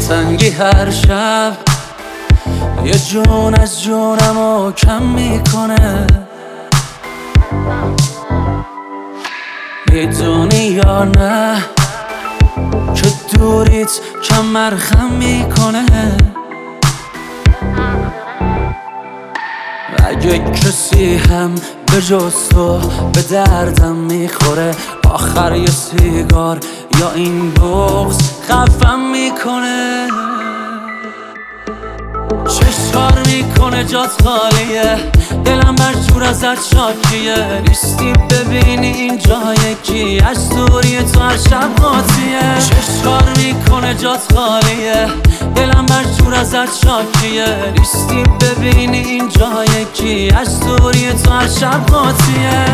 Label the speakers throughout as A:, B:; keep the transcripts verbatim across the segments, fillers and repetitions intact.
A: دلتنگی هر شب یه جون از جونمو کم میکنه. میدونی یا نه که دوریت کمر خم میکنه. اگه کسی هم به جز تو به دردم میخوره، آخر یه سیگار یا این بغض خفم میکنه. چشم کار میکنه جات خالیه، دلم بر جور ازت شاکیه. نیستی ببینی این جای کی، از دوری تو هر شب قاطیه. چشم کار میکنه جات خالیه، دلم بر جور ازت شاکیه. نیستی ببینی این جای کی، از دوری تو هر شب قاطیه.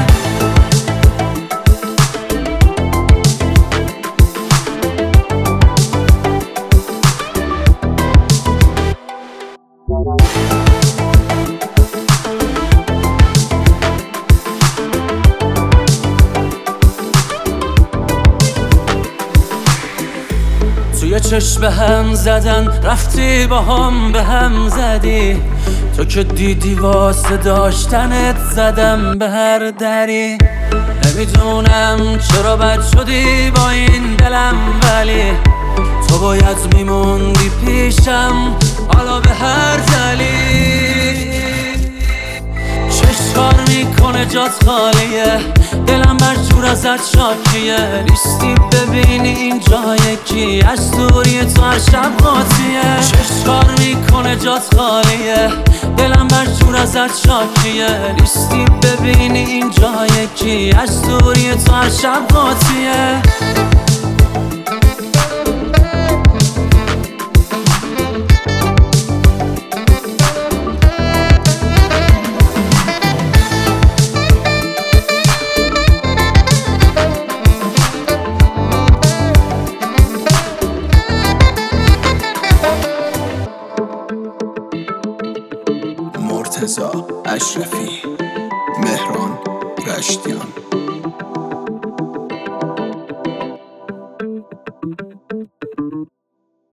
A: توی چشم هم زدن رفتی با هم به هم زدی. تو که دیدی واسه داشتنت زدم به هر دری. نمیدونم چرا بد شدی با این دلم، ولی تو باید میموندی پیشم حالا به هر دلیل. چشم کار میکنه جات خالیه، دلم بر جور ازت شاکیه. نیستی ببینی این جای کی، از دوری تو هر شب قاطیه. چشم کار میکنه جات خالیه، دلم بر جور ازت شاکیه. نیستی ببینی این جای کی، از دوری تو هر شب قاطیه.
B: مرتضی اشرفی، مهران رشتیان.